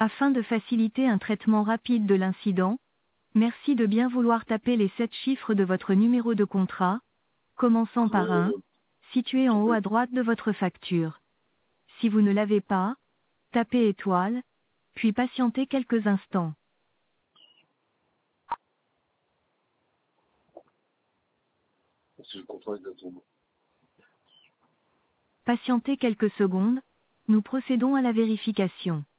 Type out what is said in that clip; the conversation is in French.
Afin de faciliter un traitement rapide de l'incident, merci de bien vouloir taper les 7 chiffres de votre numéro de contrat, commençant par 1, situé en haut à droite de votre facture. Si vous ne l'avez pas, tapez étoile, puis patientez quelques instants. Si je comprends exactement. Patientez quelques secondes, nous procédons à la vérification.